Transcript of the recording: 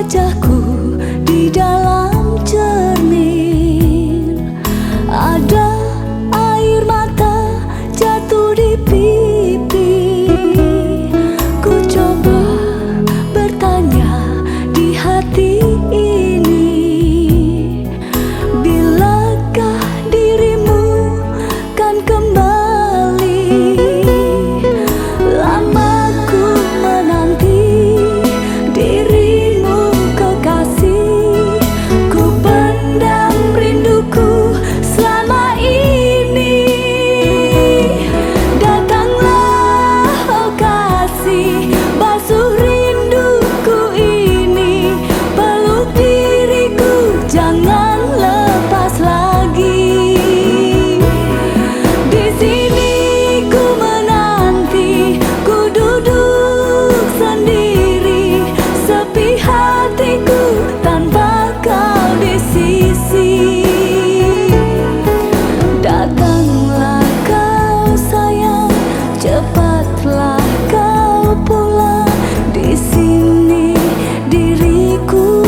wajahku di dalam cermin. Ada air mata jatuh di pipi. Ku coba bertanya di hati ini, bilakah dirimu kan kembali? Lama ku menanti dirimu kekasih. Ku pendam rinduku selama ini. Datanglah oh kasih, basuh rinduku ini. Peluk diriku, jangan lepas lagi. Di sini ku menanti, ku duduk sendiri, sepi hatiku tanpa kau di sisi. Datanglah kau sayang, cepatlah kau pulang. Di sini diriku